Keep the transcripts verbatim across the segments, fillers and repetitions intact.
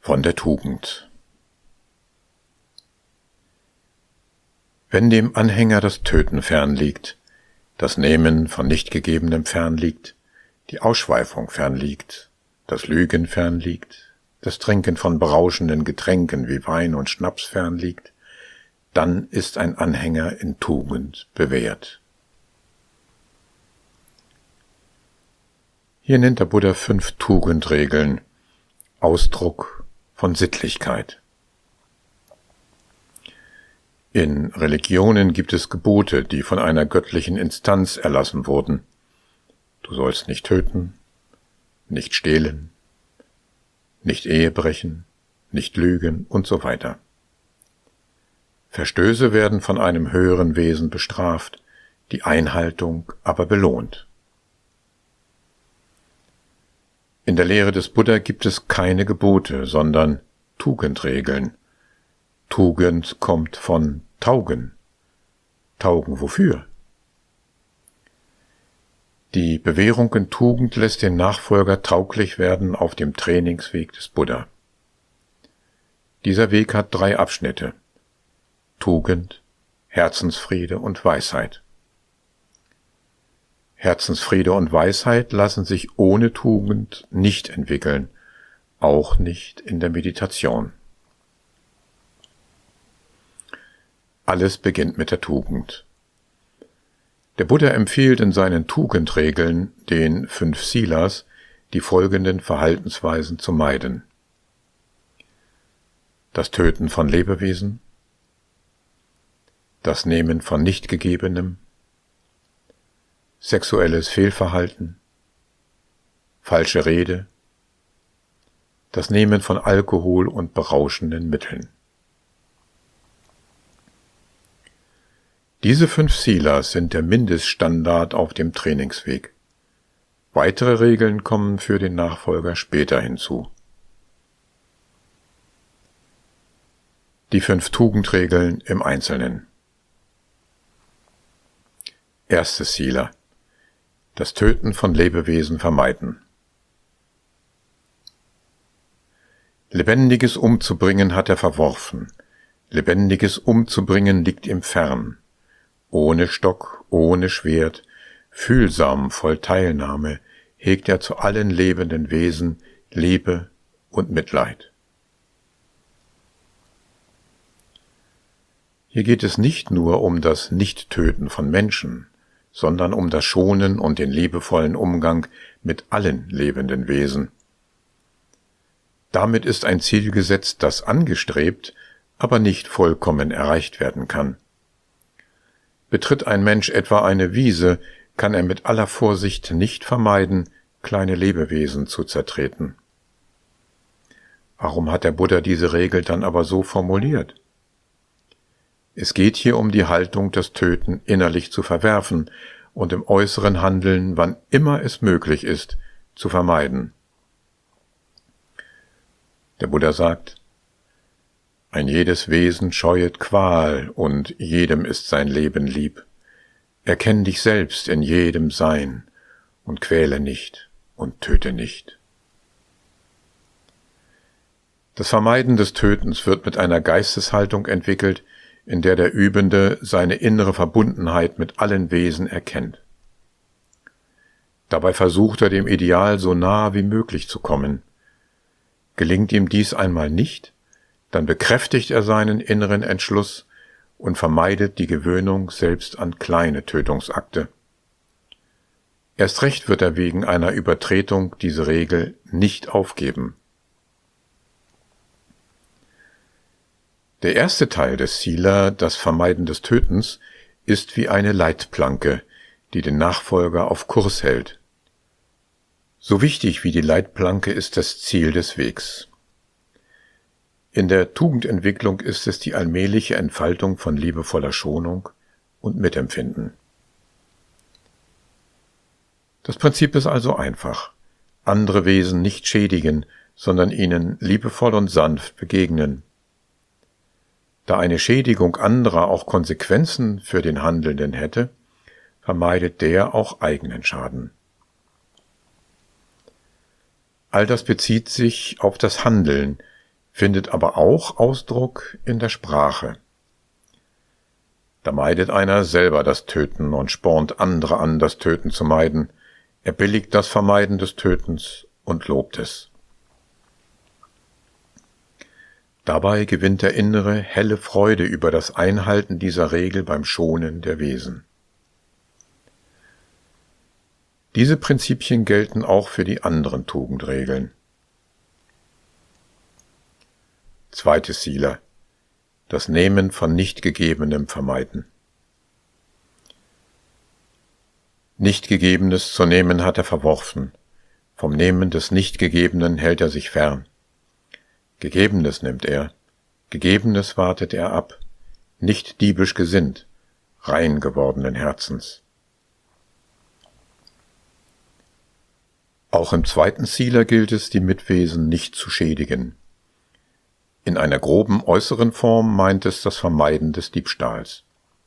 von der Tugend. Wenn dem Anhänger das Töten fernliegt, das Nehmen von Nichtgegebenem fernliegt, die Ausschweifung fernliegt, das Lügen fernliegt, das Trinken von berauschenden Getränken wie Wein und Schnaps fernliegt, dann ist ein Anhänger in Tugend bewährt. Hier nennt der Buddha fünf Tugendregeln, Ausdruck von Sittlichkeit. In Religionen gibt es Gebote, die von einer göttlichen Instanz erlassen wurden. Du sollst nicht töten, nicht stehlen, nicht Ehe brechen, nicht lügen und so weiter. Verstöße werden von einem höheren Wesen bestraft, die Einhaltung aber belohnt. In der Lehre des Buddha gibt es keine Gebote, sondern Tugendregeln. Tugend kommt von Taugen. Taugen wofür? Die Bewährung in Tugend lässt den Nachfolger tauglich werden auf dem Trainingsweg des Buddha. Dieser Weg hat drei Abschnitte: Tugend, Herzensfriede und Weisheit. Herzensfriede und Weisheit lassen sich ohne Tugend nicht entwickeln, auch nicht in der Meditation. Alles beginnt mit der Tugend. Der Buddha empfiehlt in seinen Tugendregeln, den fünf Silas, die folgenden Verhaltensweisen zu meiden: das Töten von Lebewesen, das Nehmen von Nichtgegebenem, sexuelles Fehlverhalten, falsche Rede, das Nehmen von Alkohol und berauschenden Mitteln. Diese fünf Silas sind der Mindeststandard auf dem Trainingsweg. Weitere Regeln kommen für den Nachfolger später hinzu. Die fünf Tugendregeln im Einzelnen. Erstes Sila: das Töten von Lebewesen vermeiden. Lebendiges umzubringen hat er verworfen. Lebendiges umzubringen liegt ihm fern. Ohne Stock, ohne Schwert, fühlsam, voll Teilnahme, hegt er zu allen lebenden Wesen Liebe und Mitleid. Hier geht es nicht nur um das Nichttöten von Menschen, sondern um das Schonen und den liebevollen Umgang mit allen lebenden Wesen. Damit ist ein Ziel gesetzt, das angestrebt, aber nicht vollkommen erreicht werden kann. Betritt ein Mensch etwa eine Wiese, kann er mit aller Vorsicht nicht vermeiden, kleine Lebewesen zu zertreten. Warum hat der Buddha diese Regel dann aber so formuliert? Es geht hier um die Haltung, das Töten innerlich zu verwerfen und im äußeren Handeln, wann immer es möglich ist, zu vermeiden. Der Buddha sagt: Ein jedes Wesen scheuet Qual, und jedem ist sein Leben lieb. Erkenn dich selbst in jedem Sein, und quäle nicht und töte nicht. Das Vermeiden des Tötens wird mit einer Geisteshaltung entwickelt, in der der Übende seine innere Verbundenheit mit allen Wesen erkennt. Dabei versucht er, dem Ideal so nahe wie möglich zu kommen. Gelingt ihm dies einmal nicht, dann bekräftigt er seinen inneren Entschluss und vermeidet die Gewöhnung selbst an kleine Tötungsakte. Erst recht wird er wegen einer Übertretung diese Regel nicht aufgeben. Der erste Teil des Sila, das Vermeiden des Tötens, ist wie eine Leitplanke, die den Nachfolger auf Kurs hält. So wichtig wie die Leitplanke ist das Ziel des Wegs. In der Tugendentwicklung ist es die allmähliche Entfaltung von liebevoller Schonung und Mitempfinden. Das Prinzip ist also einfach: andere Wesen nicht schädigen, sondern ihnen liebevoll und sanft begegnen. Da eine Schädigung anderer auch Konsequenzen für den Handelnden hätte, vermeidet der auch eigenen Schaden. All das bezieht sich auf das Handeln, findet aber auch Ausdruck in der Sprache. Da meidet einer selber das Töten und spornt andere an, das Töten zu meiden. Er billigt das Vermeiden des Tötens und lobt es. Dabei gewinnt der innere, helle Freude über das Einhalten dieser Regel beim Schonen der Wesen. Diese Prinzipien gelten auch für die anderen Tugendregeln. Zweites Sila: Das Nehmen von Nichtgegebenem vermeiden. Nichtgegebenes zu nehmen hat er verworfen, vom Nehmen des Nichtgegebenen hält er sich fern. Gegebenes nimmt er, Gegebenes wartet er ab, nicht diebisch gesinnt, rein gewordenen Herzens. Auch im zweiten Sila gilt es, die Mitwesen nicht zu schädigen. In einer groben äußeren Form meint es das Vermeiden des Diebstahls.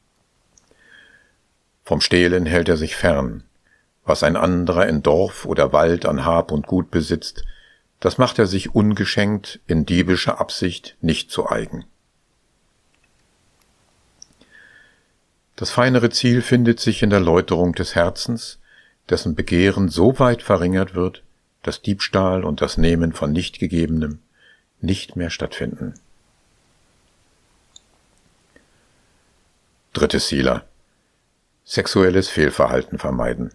Vom Stehlen hält er sich fern. Was ein anderer in Dorf oder Wald an Hab und Gut besitzt, das macht er sich ungeschenkt in diebischer Absicht nicht zu eigen. Das feinere Ziel findet sich in der Läuterung des Herzens, dessen Begehren so weit verringert wird, dass Diebstahl und das Nehmen von Nichtgegebenem nicht mehr stattfinden. Drittes Sila: Sexuelles Fehlverhalten vermeiden.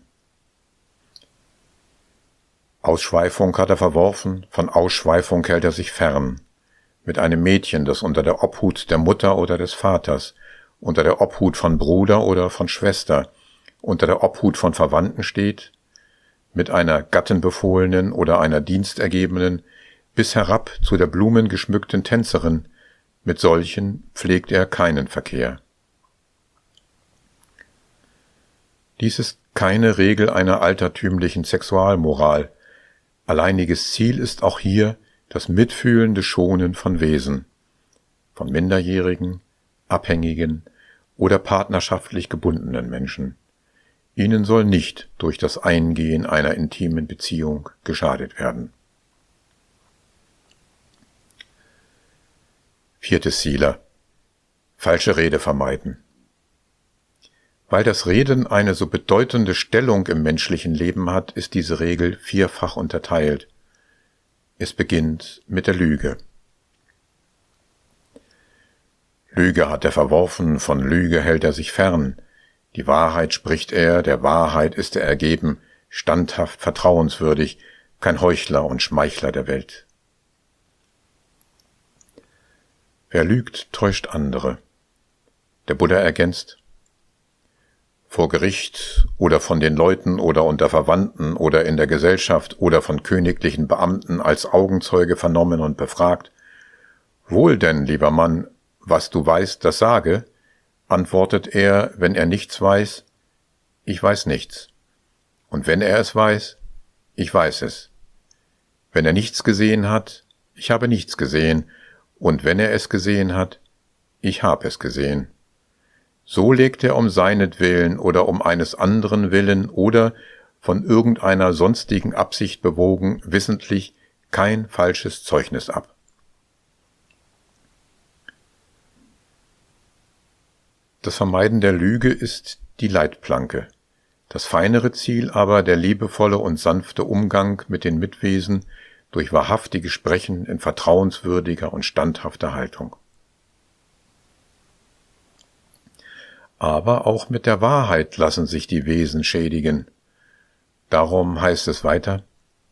Ausschweifung hat er verworfen, von Ausschweifung hält er sich fern. Mit einem Mädchen, das unter der Obhut der Mutter oder des Vaters, unter der Obhut von Bruder oder von Schwester, unter der Obhut von Verwandten steht, mit einer Gattenbefohlenen oder einer Dienstergebenen, bis herab zu der blumengeschmückten Tänzerin, mit solchen pflegt er keinen Verkehr. Dies ist keine Regel einer altertümlichen Sexualmoral. Alleiniges Ziel ist auch hier das mitfühlende Schonen von Wesen, von minderjährigen, abhängigen oder partnerschaftlich gebundenen Menschen. Ihnen soll nicht durch das Eingehen einer intimen Beziehung geschadet werden. Viertes Sila: Falsche Rede vermeiden. Weil das Reden eine so bedeutende Stellung im menschlichen Leben hat, ist diese Regel vierfach unterteilt. Es beginnt mit der Lüge. Lüge hat er verworfen, von Lüge hält er sich fern. Die Wahrheit spricht er, der Wahrheit ist er ergeben, standhaft, vertrauenswürdig, kein Heuchler und Schmeichler der Welt. Wer lügt, täuscht andere. Der Buddha ergänzt: Vor Gericht oder von den Leuten oder unter Verwandten oder in der Gesellschaft oder von königlichen Beamten als Augenzeuge vernommen und befragt: Wohl denn, lieber Mann, was du weißt, das sage, antwortet er, wenn er nichts weiß: Ich weiß nichts. Und wenn er es weiß: Ich weiß es. Wenn er nichts gesehen hat: Ich habe nichts gesehen. Und wenn er es gesehen hat: Ich habe es gesehen. So legt er um seinetwillen oder um eines anderen Willen oder von irgendeiner sonstigen Absicht bewogen wissentlich kein falsches Zeugnis ab. Das Vermeiden der Lüge ist die Leitplanke, das feinere Ziel aber der liebevolle und sanfte Umgang mit den Mitwesen durch wahrhaftige Sprechen in vertrauenswürdiger und standhafter Haltung. Aber auch mit der Wahrheit lassen sich die Wesen schädigen. Darum heißt es weiter: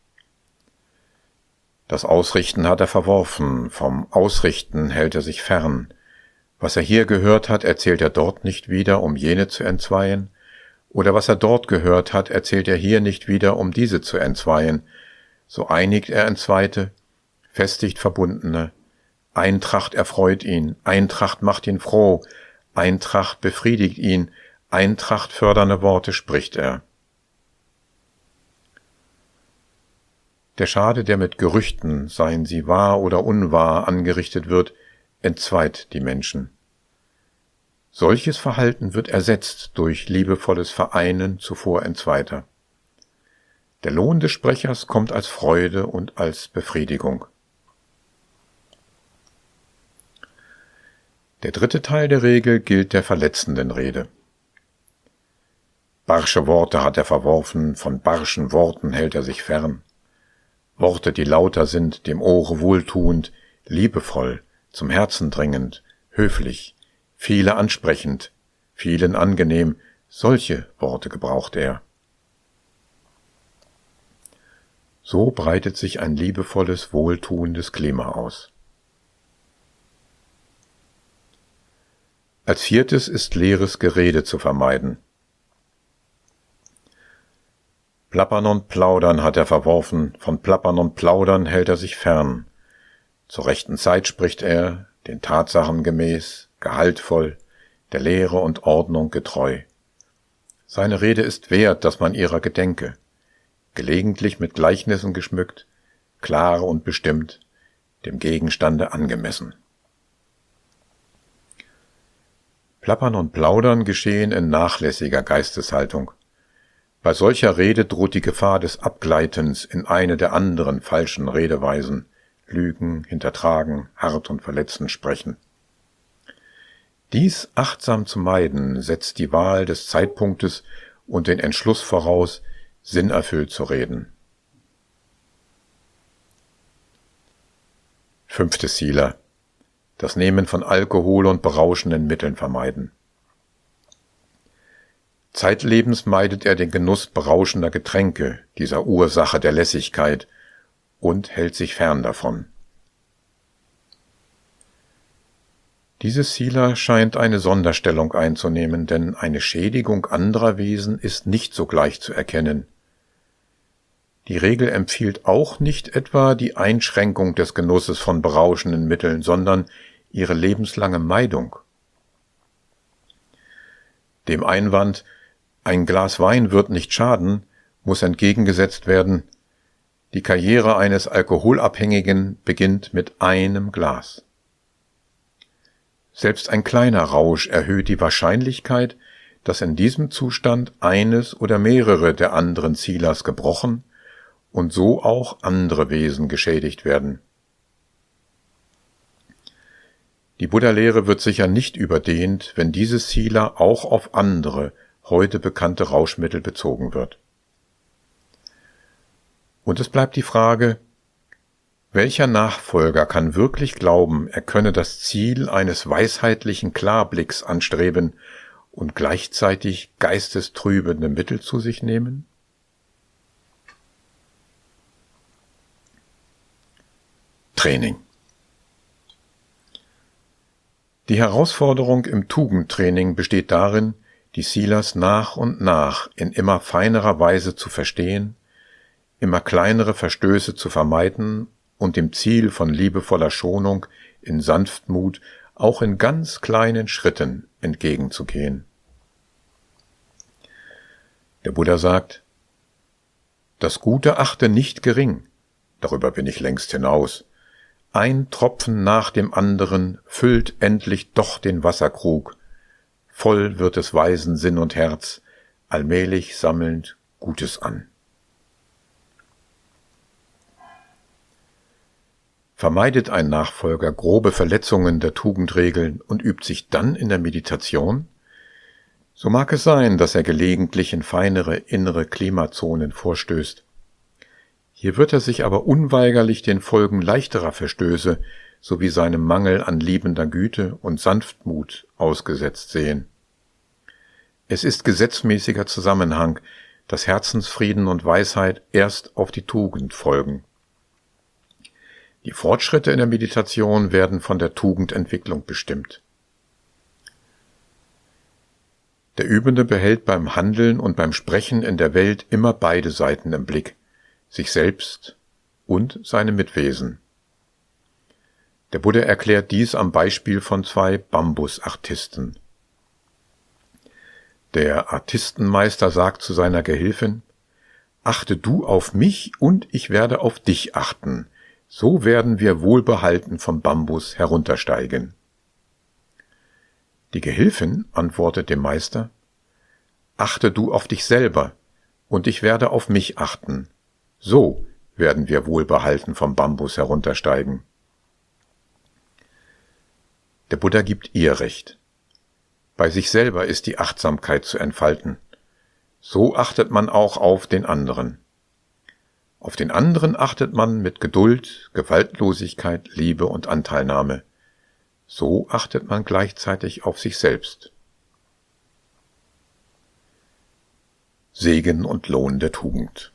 Das Ausrichten hat er verworfen, vom Ausrichten hält er sich fern. Was er hier gehört hat, erzählt er dort nicht wieder, um jene zu entzweien, oder was er dort gehört hat, erzählt er hier nicht wieder, um diese zu entzweien. So einigt er Entzweite, festigt Verbundene. Eintracht erfreut ihn, Eintracht macht ihn froh, Eintracht befriedigt ihn, Eintracht fördernde Worte spricht er. Der Schade, der mit Gerüchten, seien sie wahr oder unwahr, angerichtet wird, entzweit die Menschen. Solches Verhalten wird ersetzt durch liebevolles Vereinen zuvor Entzweiter. Der Lohn des Sprechers kommt als Freude und als Befriedigung. Der dritte Teil der Regel gilt der verletzenden Rede. Barsche Worte hat er verworfen, von barschen Worten hält er sich fern. Worte, die lauter sind, dem Ohre wohltuend, liebevoll, zum Herzen dringend, höflich, viele ansprechend, vielen angenehm, solche Worte gebraucht er. So breitet sich ein liebevolles, wohltuendes Klima aus. Als viertes ist leeres Gerede zu vermeiden. Plappern und Plaudern hat er verworfen, von Plappern und Plaudern hält er sich fern. Zur rechten Zeit spricht er, den Tatsachen gemäß, gehaltvoll, der Lehre und Ordnung getreu. Seine Rede ist wert, dass man ihrer gedenke, gelegentlich mit Gleichnissen geschmückt, klar und bestimmt, dem Gegenstande angemessen. Plappern und Plaudern geschehen in nachlässiger Geisteshaltung. Bei solcher Rede droht die Gefahr des Abgleitens in eine der anderen falschen Redeweisen, Lügen, Hintertragen, hart und verletzend sprechen. Dies achtsam zu meiden, setzt die Wahl des Zeitpunktes und den Entschluss voraus, sinnerfüllt zu reden. Fünftes Sila: Das Nehmen von Alkohol und berauschenden Mitteln vermeiden. Zeitlebens meidet er den Genuss berauschender Getränke, dieser Ursache der Lässigkeit, und hält sich fern davon. Dieses Sila scheint eine Sonderstellung einzunehmen, denn eine Schädigung anderer Wesen ist nicht sogleich zu erkennen. Die Regel empfiehlt auch nicht etwa die Einschränkung des Genusses von berauschenden Mitteln, sondern ihre lebenslange Meidung. Dem Einwand, ein Glas Wein wird nicht schaden, muss entgegengesetzt werden, die Karriere eines Alkoholabhängigen beginnt mit einem Glas. Selbst ein kleiner Rausch erhöht die Wahrscheinlichkeit, dass in diesem Zustand eines oder mehrere der anderen Silas gebrochen und so auch andere Wesen geschädigt werden. Die Buddha-Lehre wird sicher nicht überdehnt, wenn dieses Sila auch auf andere, heute bekannte Rauschmittel bezogen wird. Und es bleibt die Frage, welcher Nachfolger kann wirklich glauben, er könne das Ziel eines weisheitlichen Klarblicks anstreben und gleichzeitig geistestrübende Mittel zu sich nehmen? Training. Die Herausforderung im Tugendtraining besteht darin, die Silas nach und nach in immer feinerer Weise zu verstehen, immer kleinere Verstöße zu vermeiden und dem Ziel von liebevoller Schonung in Sanftmut auch in ganz kleinen Schritten entgegenzugehen. Der Buddha sagt, das Gute achte nicht gering, darüber bin ich längst hinaus. Ein Tropfen nach dem anderen füllt endlich doch den Wasserkrug, voll wird des Weisen Sinn und Herz, allmählich sammelnd Gutes an. Vermeidet ein Nachfolger grobe Verletzungen der Tugendregeln und übt sich dann in der Meditation, so mag es sein, dass er gelegentlich in feinere innere Klimazonen vorstößt. Hier wird er sich aber unweigerlich den Folgen leichterer Verstöße sowie seinem Mangel an liebender Güte und Sanftmut ausgesetzt sehen. Es ist gesetzmäßiger Zusammenhang, dass Herzensfrieden und Weisheit erst auf die Tugend folgen. Die Fortschritte in der Meditation werden von der Tugendentwicklung bestimmt. Der Übende behält beim Handeln und beim Sprechen in der Welt immer beide Seiten im Blick, sich selbst und seine Mitwesen. Der Buddha erklärt dies am Beispiel von zwei Bambusartisten. Der Artistenmeister sagt zu seiner Gehilfin, »Achte du auf mich und ich werde auf dich achten, so werden wir wohlbehalten vom Bambus heruntersteigen.« Die Gehilfin antwortet dem Meister, »Achte du auf dich selber und ich werde auf mich achten, so werden wir wohlbehalten vom Bambus heruntersteigen.« Der Buddha gibt ihr Recht. Bei sich selber ist die Achtsamkeit zu entfalten. So achtet man auch auf den anderen. Auf den anderen achtet man mit Geduld, Gewaltlosigkeit, Liebe und Anteilnahme. So achtet man gleichzeitig auf sich selbst. Segen und Lohn der Tugend.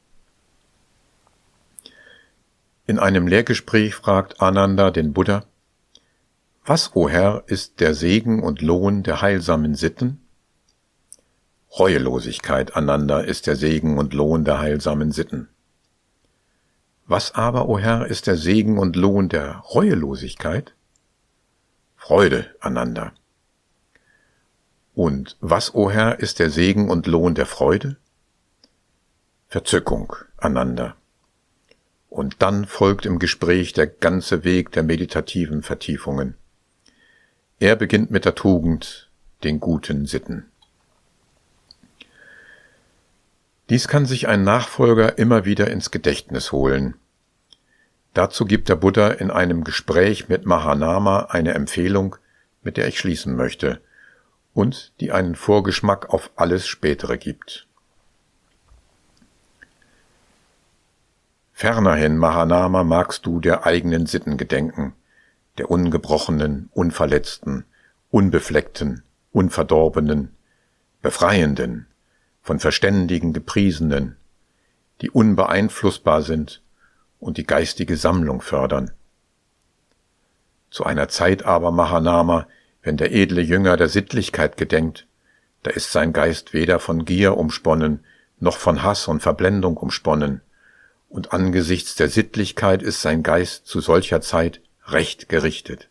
In einem Lehrgespräch fragt Ananda den Buddha: Was, o Herr, ist der Segen und Lohn der heilsamen Sitten? Reuelosigkeit, Ananda, ist der Segen und Lohn der heilsamen Sitten. Was aber, o Herr, ist der Segen und Lohn der Reuelosigkeit? Freude, Ananda. Und was, o Herr, ist der Segen und Lohn der Freude? Verzückung, Ananda. Und dann folgt im Gespräch der ganze Weg der meditativen Vertiefungen. Er beginnt mit der Tugend, den guten Sitten. Dies kann sich ein Nachfolger immer wieder ins Gedächtnis holen. Dazu gibt der Buddha in einem Gespräch mit Mahanama eine Empfehlung, mit der ich schließen möchte, und die einen Vorgeschmack auf alles Spätere gibt. Fernerhin, Mahanama, magst du der eigenen Sitten gedenken, der ungebrochenen, unverletzten, unbefleckten, unverdorbenen, befreienden, von Verständigen gepriesenen, die unbeeinflussbar sind und die geistige Sammlung fördern. Zu einer Zeit aber, Mahanama, wenn der edle Jünger der Sittlichkeit gedenkt, da ist sein Geist weder von Gier umsponnen, noch von Hass und Verblendung umsponnen, und angesichts der Sittlichkeit ist sein Geist zu solcher Zeit recht gerichtet.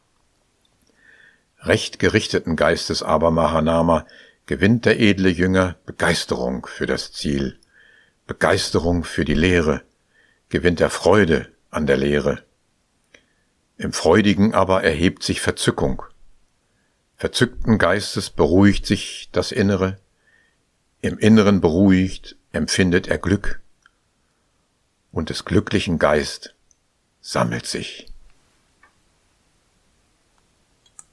Recht gerichteten Geistes aber, Mahanama, gewinnt der edle Jünger Begeisterung für das Ziel, Begeisterung für die Lehre, gewinnt er Freude an der Lehre. Im Freudigen aber erhebt sich Verzückung. Verzückten Geistes beruhigt sich das Innere, im Inneren beruhigt empfindet er Glück, und des glücklichen Geist sammelt sich.